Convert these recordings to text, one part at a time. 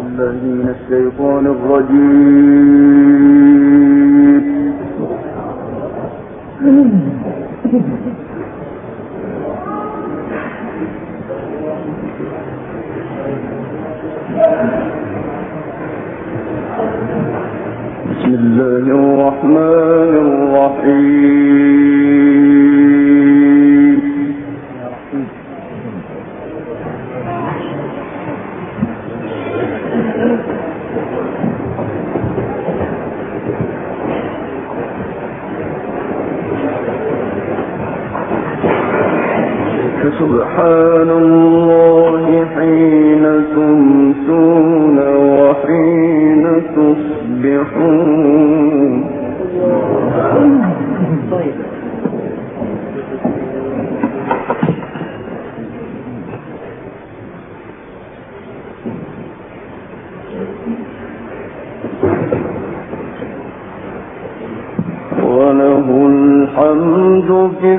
بالله من الشيطان الرجيم. بسم الله الرحمن الرحيم. سبحان الله حين تمسون وحين تصبحون. وله الحمد في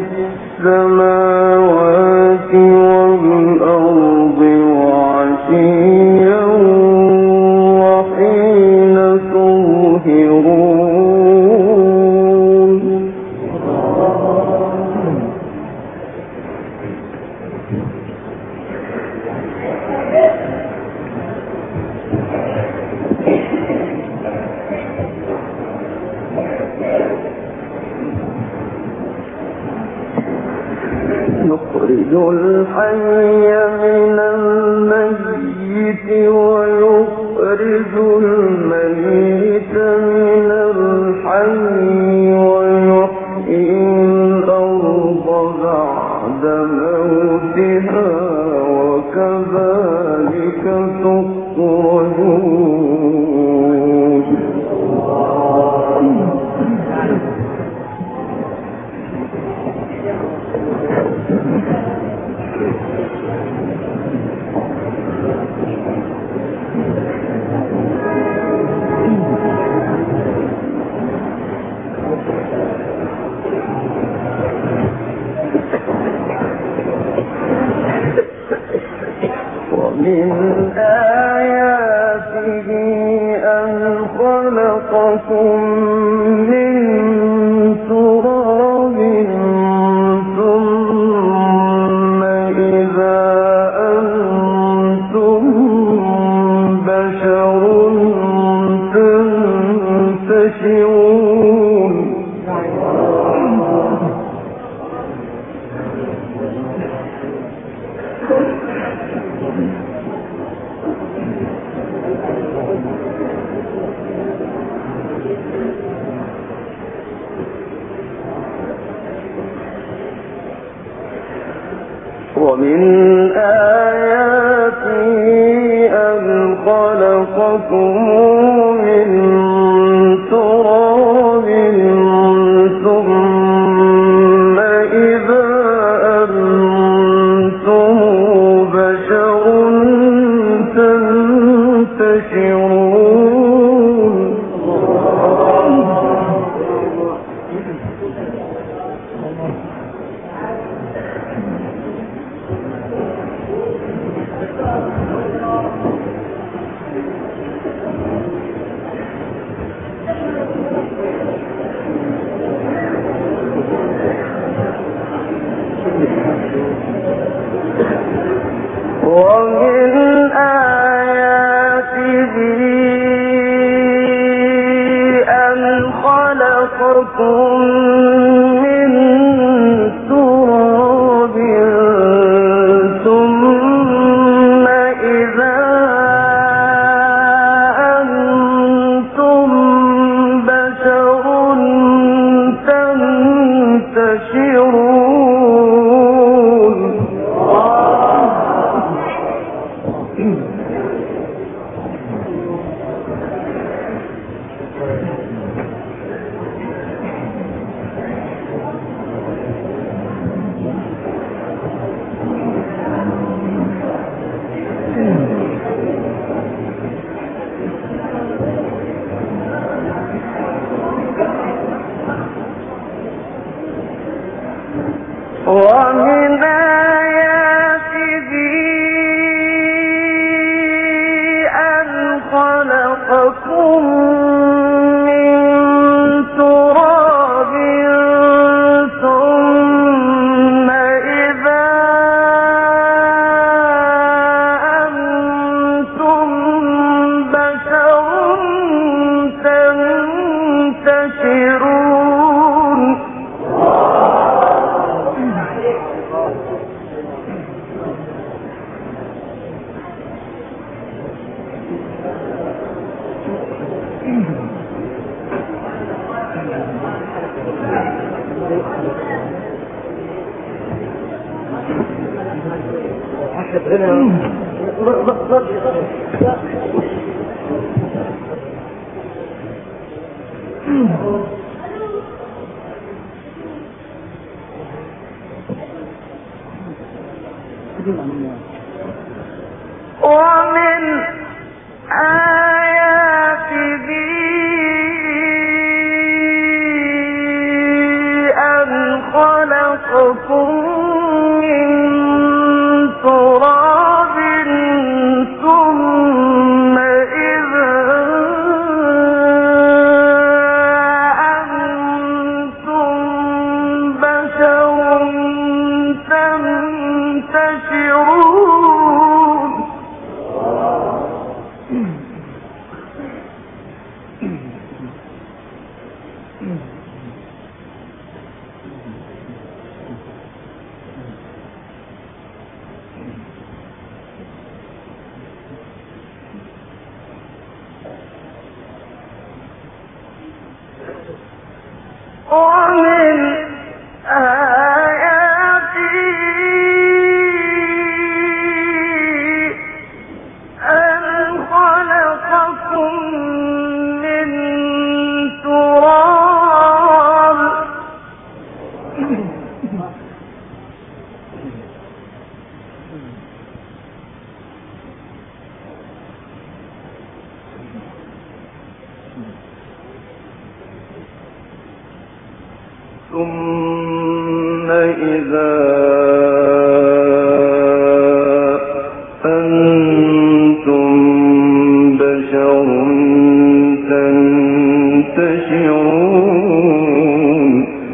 السماوات والأرض وعشيا وحين تظهرون. يخرج الحي من الميت ويخرج الميت من الحي ويحيي الأرض بعد موتها وكذلك تخرجون. ومن آياته أن خلقكم من تراب ثم إذا أنتم بشر تنتشرون. ومن آياته أن خلقكم من تراب ثم إذا أنتم بشر تنتشرون. ومن آياته أن خلقكم من تراب ثم إذا أنتم بشر تنتشرون. خلقكم من تراب ثم إذا أنتم بشر تنتشرون. ومن آياته أن خلقكم من تراب ثم إذا أنتم بشر تنتشرون. ومن آياته أن خلقكم من تراب ثم إذا أنتم بشر تنتشرون.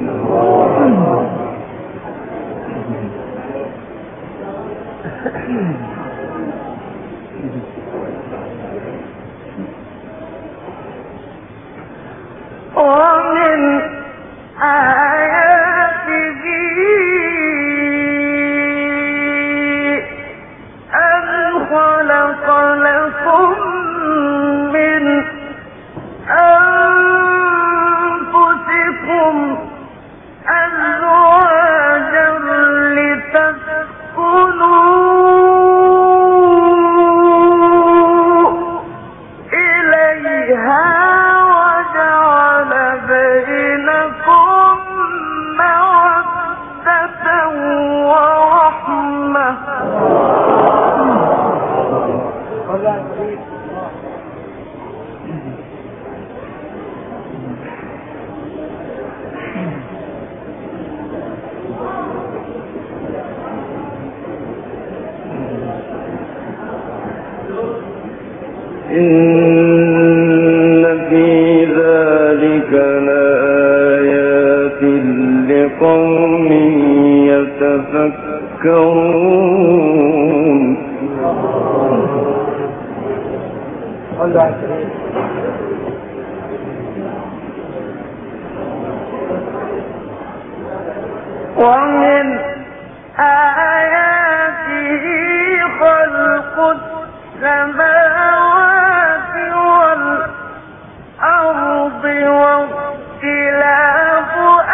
ومن آياته أن خلق لكم من أنفسكم أزواجا لتسكنوا إليها وجعل بينكم مودة ورحمة. إن في ذلك لآيات لقوم يتفكرون. ومن آياته خلق السماوات والأرض واختلاف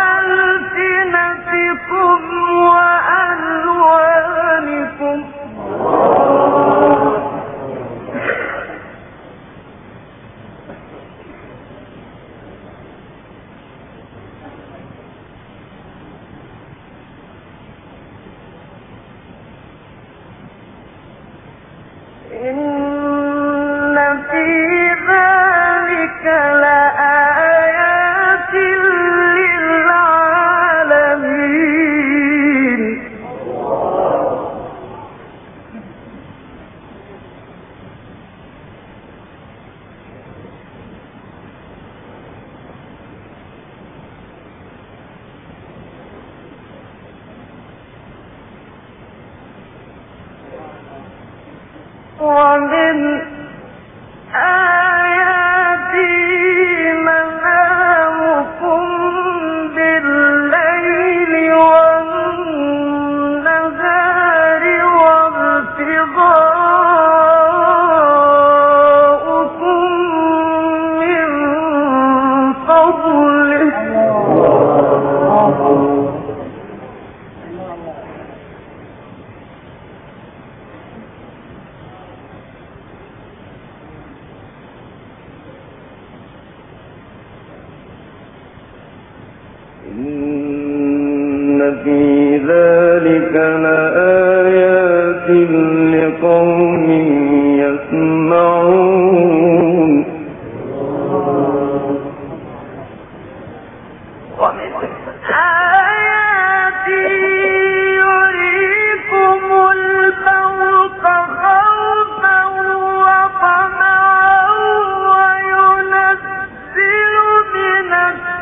ألسنتكم وألوانكم. إن ذلك لآيات لقوم يسمعون ومن آياته يريكم البرق خوفا وطمعا وينزل من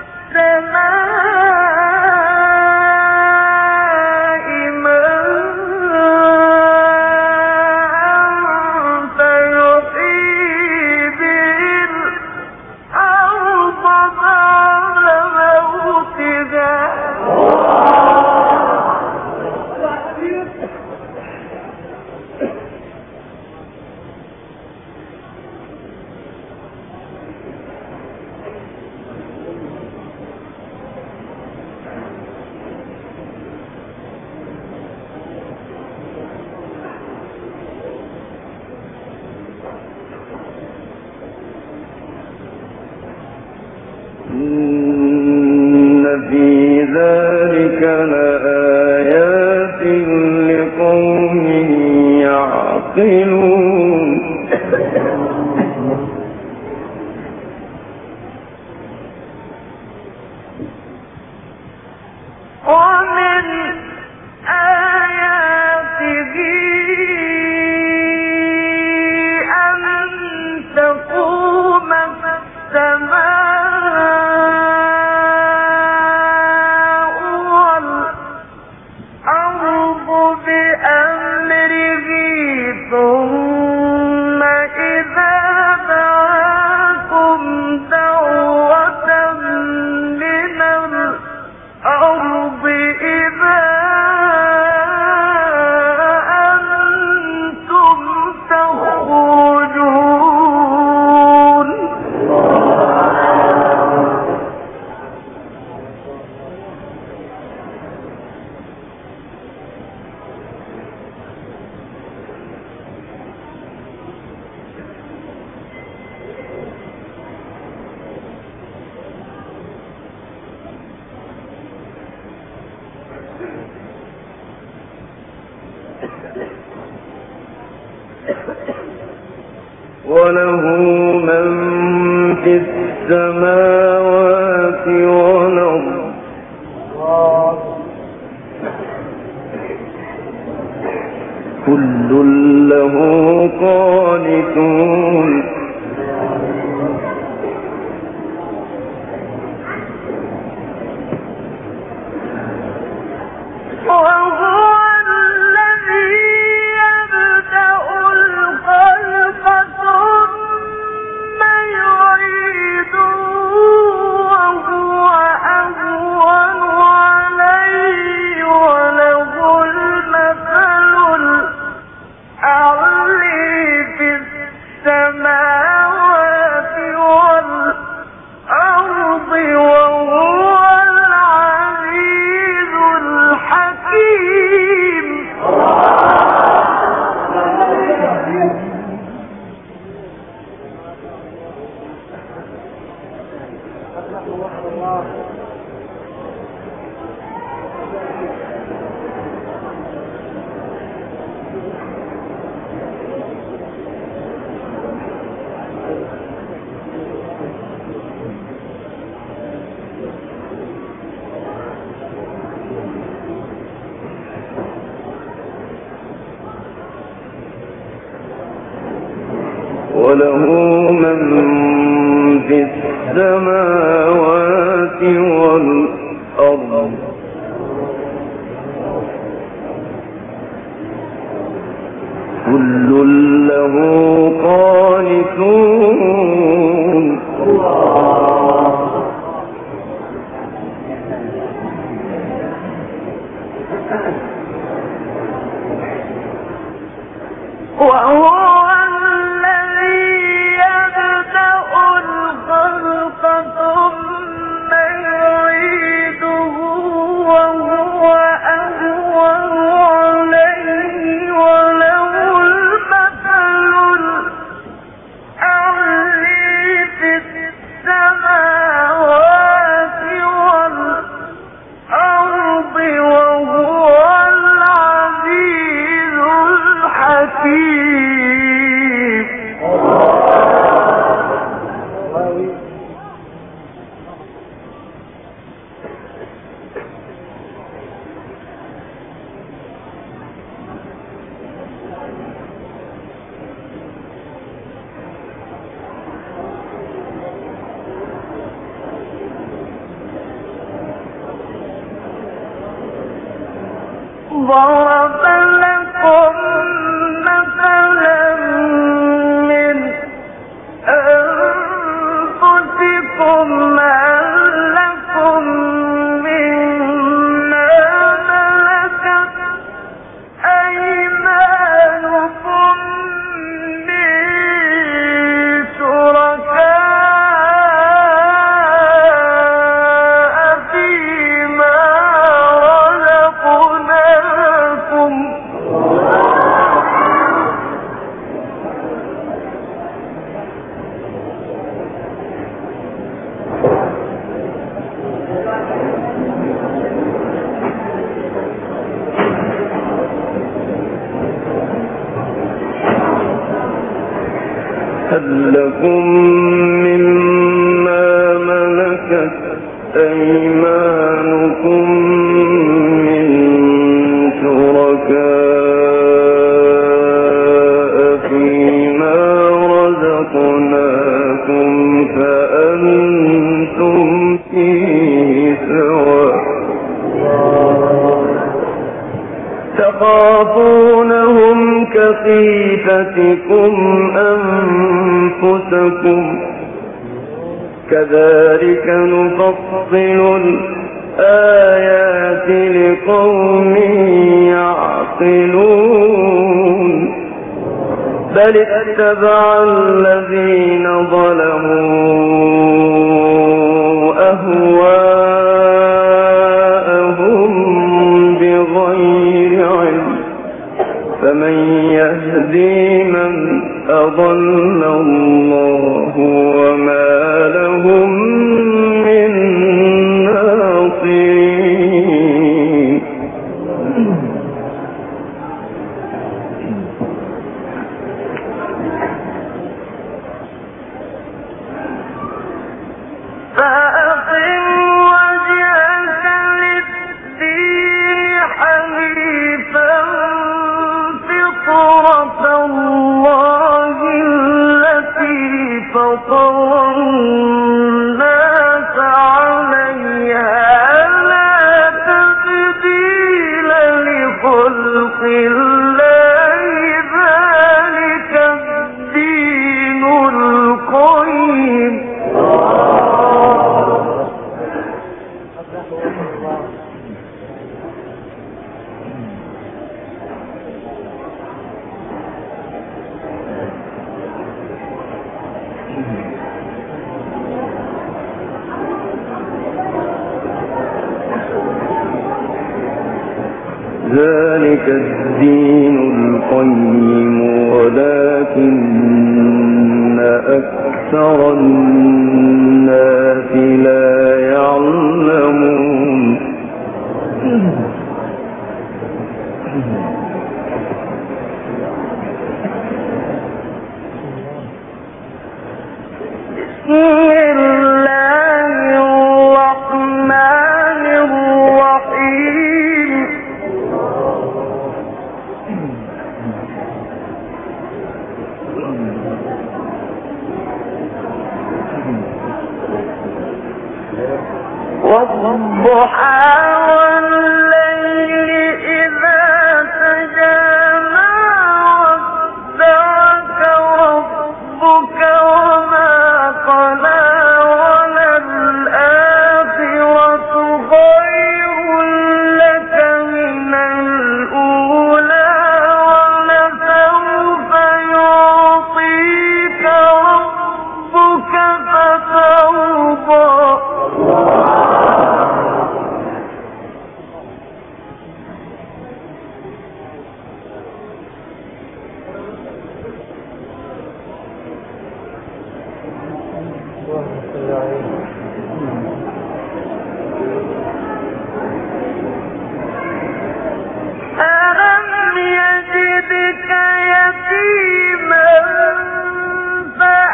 السماء ماء فيحيي به الأرض بعد موتها إن في ذلك لآيات لقوم يعقلون ومن آياته أن تقوم السماء والأرض بأمره ثم إذا دعاكم دعوة من الأرض إذا أنتم تخرجون وله من في السماوات والأرض كل له قانتون وهو الذي يبدأ الخلق ثم يعيده وهو أهون عليه وله المثل الأعلى في السماوات والأرض وهو العزيز الحكيم وله من في السماوات والأرض كل له قانتون وهو الذي يبدأ الخلق ثم يعيده وهو أهون عليه وله المثل ضرب لكم مثلا من أنفسكم هل لكم مما ملكت أيمانكم من شركاء فيما رزقناكم هل لكم مما ملكت أيمانكم من شركاء فيما رزقناكم فأنتم فيه سواء تخافونهم كخيفتكم أنفسكم كذلك نفصل الآيات لقوم يعقلون بل اتبع الذين ظلموا أهواءهم بغير علم فمن يهدي من أضل الله وما لهم من ناصرين فأقم وجهك للدين حنيفا فطرة الله التي فطر الناس عليها لا تبديل لخلق الله ذلك الدين القيم ذلك الدين القيم ولكن أكثر الناس لا يعلمون بسم الله الرحمن الرحيم والضحى والليل إذا سجى ما ودعك ربك وما قلى وللآخرة خير لك من الأولى ولسوف يعطيك ربك فترضى ألم يجدك يتيما فآوى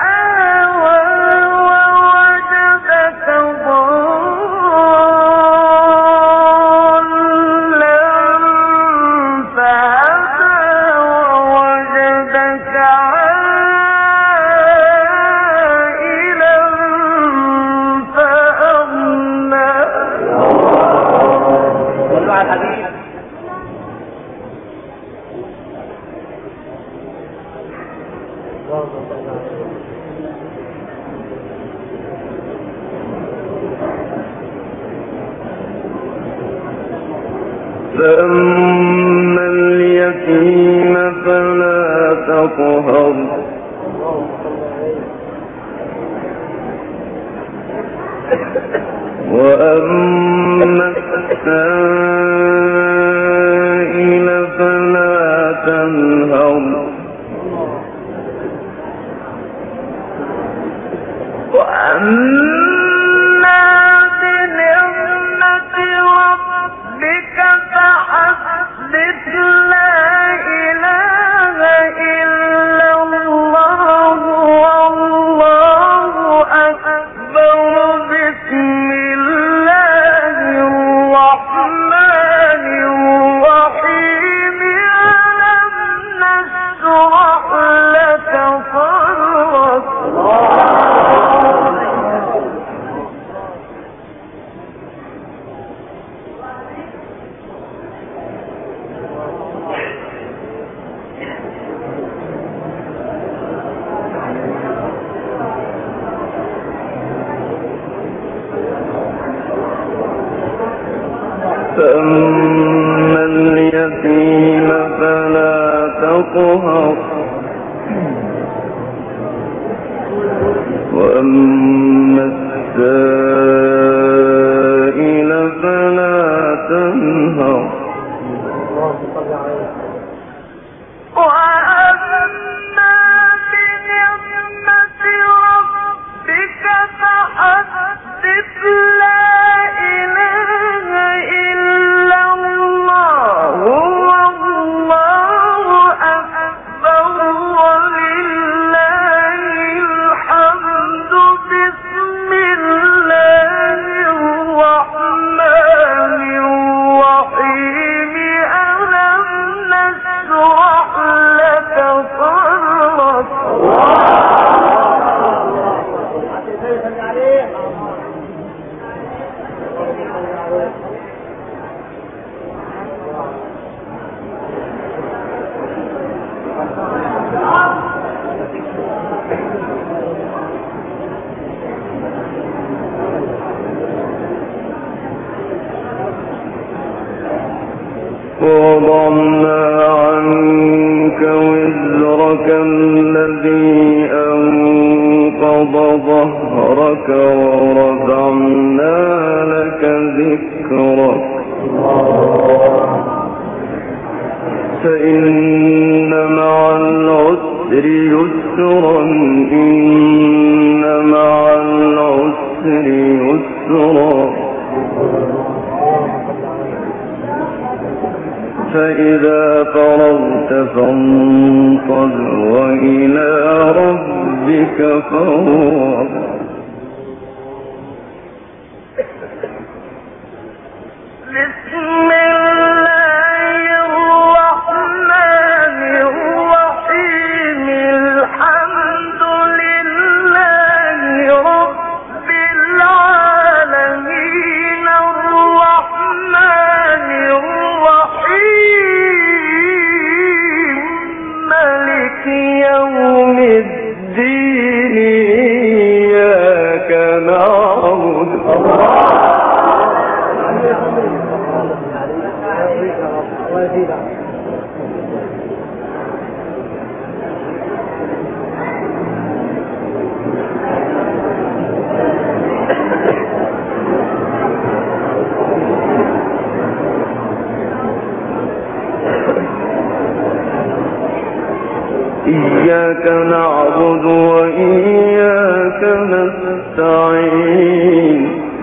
فأما اليتيم فلا تقهر وأما السائل فلا تنهر وأما بنعمة ربك فحدث لا إله إلا الله والله أكبر بسم الله الرحمن الرحيم ألم نشرح لك صدرك فأما اليتيم فلا تقهر وأما السائل فلا تنهر وأما بنعمة ربك فحدث لا إله إلا الله والله أكبر ولله الحمد بسم الله الرحمن الرحيم ألم نشرح لك صدرك ووضعنا عنك وزرك الذي أنقض ظهرك ورفعنا لك ذكرك فإن مع العسر يسرا إن مع العسر يسرا فإذا فرغت فانصب وإلى ربك فارغب بسم الله الرحمن الرحيم الحمد لله رب العالمين الرحمن الرحيم مالك يوم الدين إياك نعبد إياك نعبد وإياك نستعين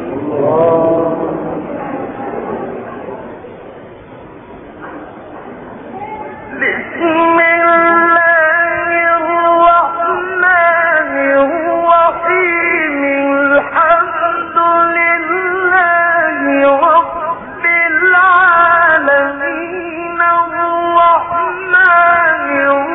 بسم الله الرحمن الرحيم الحمد لله رب العالمين الرحمن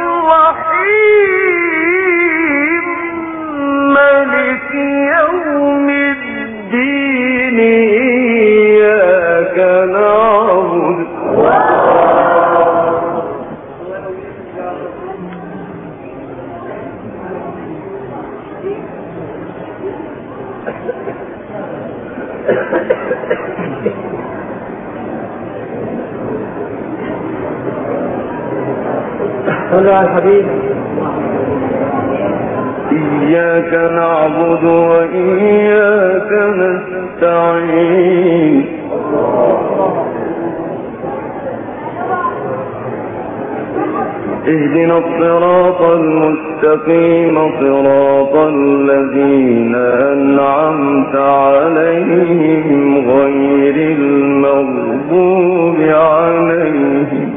الرحيم مالك يوم الدين إياك نعبد صلوا على الحبيب. إياك نعبد وإياك نستعين اهدنا الصراط المستقيم صراط الذين أنعمت عليهم غير المغضوب عليهم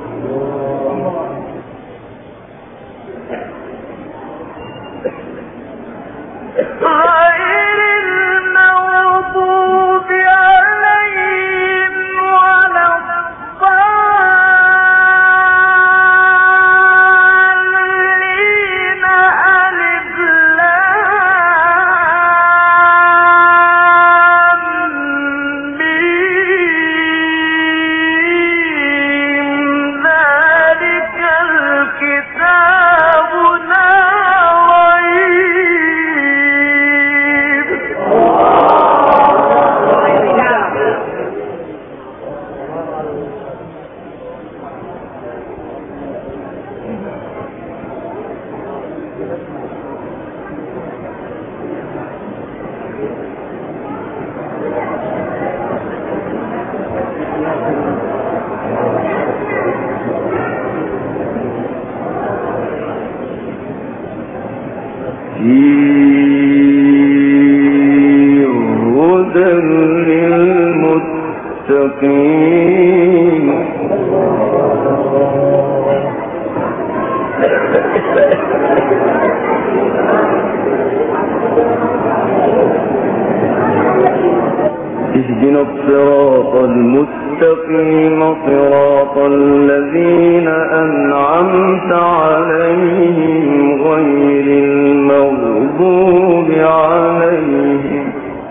اهدنا الصراط المستقيم صراط الذين أنعمت عليهم غير المغضوب عليهم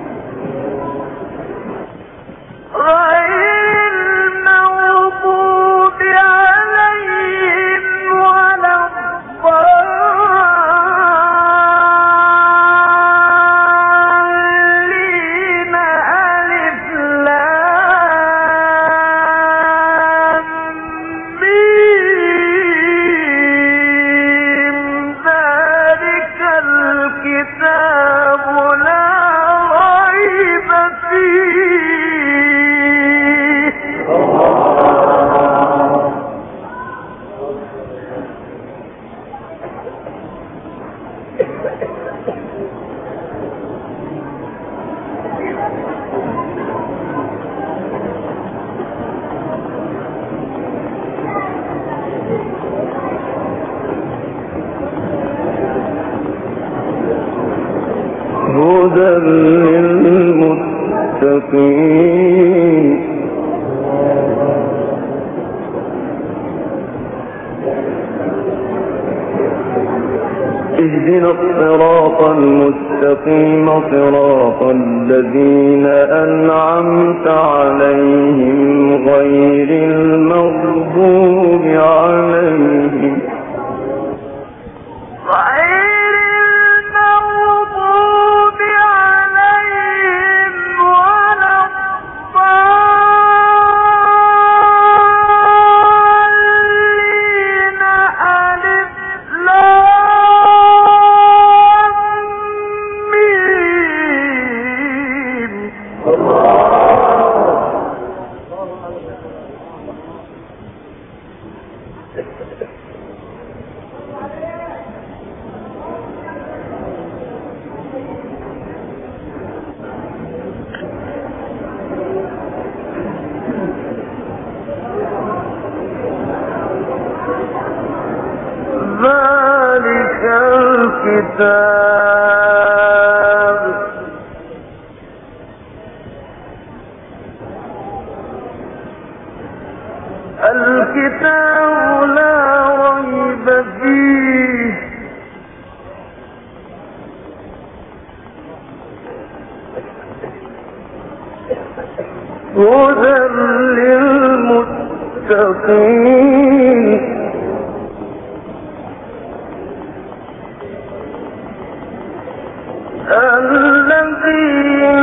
هدى للمتقين اهدنا الصراط المستقيم صراط الذين أنعمت عليهم غير المغضوب عليهم ذلك الكتاب لا ريب فيه هدى للمتقين الذين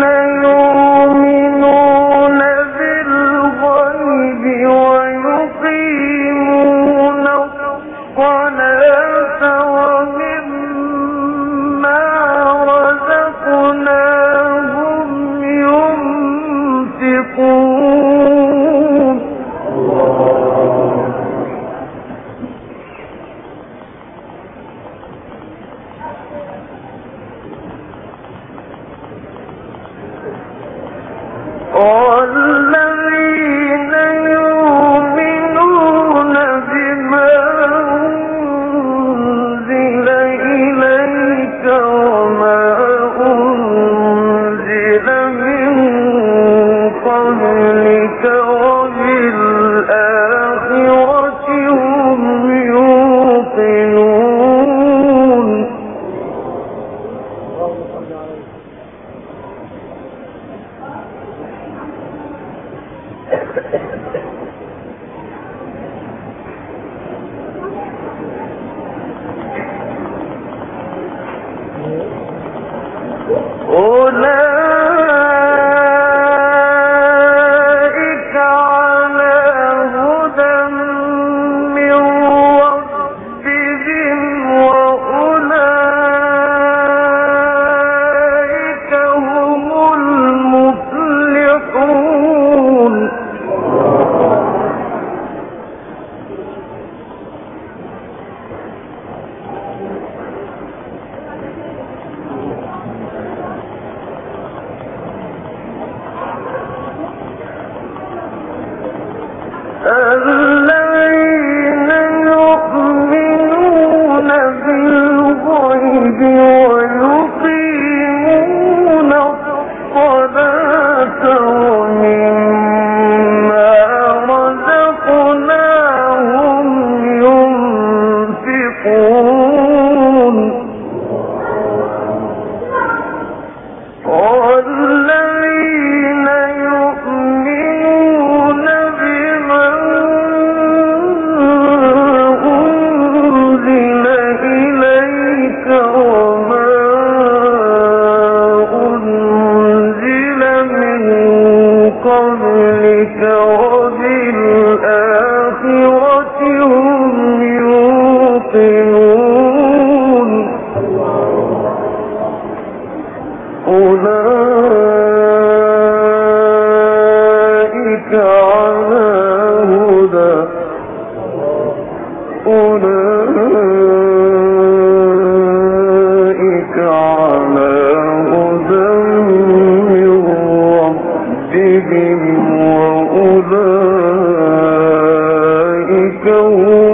يؤمنون بالغيب ويقيمون الصلاة أولئك على هدى من ربهم وأولئك هم المفلحون الذين يؤمنون بالغيب ويقيمون الصلاة ومما رزقناهم ينفقون والذين يؤمنون بما أنزل إليك وما أنزل من قبلك وبالآخرة هم يوقنون أولئك على هدى أولئك على هدى من ربهم وأولئك هم